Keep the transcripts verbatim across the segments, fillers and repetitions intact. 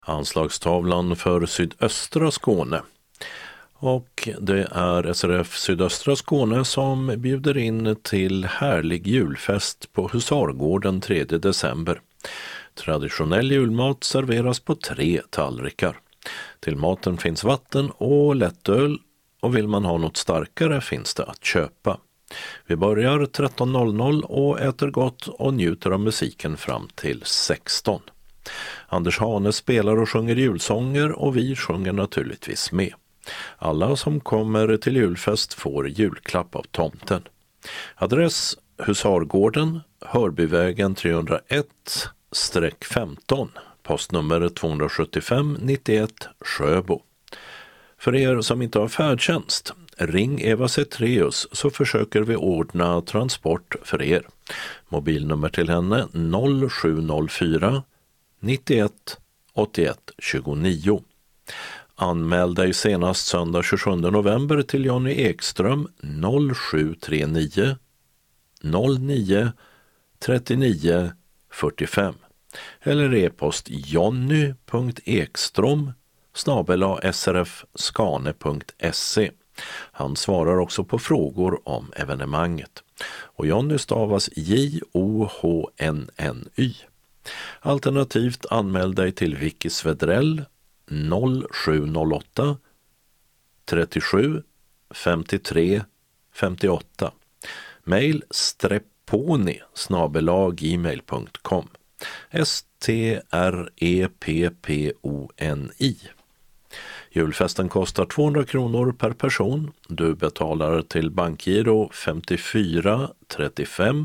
Anslagstavlan för sydöstra Skåne. Och det är S R F Sydöstra Skåne som bjuder in till härlig julfest på Husargården tredje december. Traditionell julmat serveras på tre tallrikar. Till maten finns vatten och lättöl, och vill man ha något starkare finns det att köpa. Vi börjar tretton noll noll och äter gott och njuter av musiken fram till sexton. Anders Hane spelar och sjunger julsånger och vi sjunger naturligtvis med. Alla som kommer till julfest får julklapp av tomten. Adress Husargården, Hörbyvägen trehundraett femton, postnummer tvåhundrasjuttiofem nittioett Sjöbo. För er som inte har färdtjänst, ring Eva Cetreus så försöker vi ordna transport för er. Mobilnummer till henne noll sju noll fyra nittioett åttioett tjugonio. Anmäl dig senast söndag tjugosjunde november till Jonny Ekström noll sju tre nio noll nio trettionio fyrtiofem eller e-post jonny punkt ekström snabel-a srfskane punkt se. Han svarar också på frågor om evenemanget. Och Jonny stavas J O H N N Y. Alternativt anmäl dig till Vicky Svedrell noll sju noll åtta trettiosju femtiotre femtioåtta. Mail strepponi snabel-a gmail punkt com. S T R E P P O N I. Julfesten kostar tvåhundra kronor per person. Du betalar till bankgiro femtiofyra trettiofem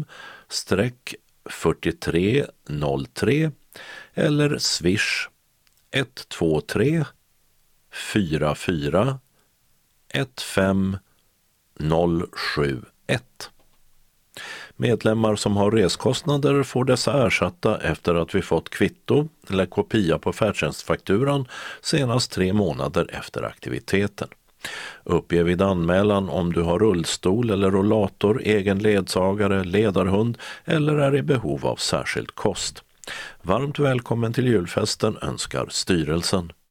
fyrtiotre noll tre eller swish ett två tre fyra fyra ett fem noll sju ett. Medlemmar som har reskostnader får dessa ersatta efter att vi fått kvitto eller kopia på färdtjänstfakturan senast tre månader efter aktiviteten. Uppge vid anmälan om du har rullstol eller rollator, egen ledsagare, ledarhund eller är i behov av särskild kost. Varmt välkommen till julfesten önskar styrelsen.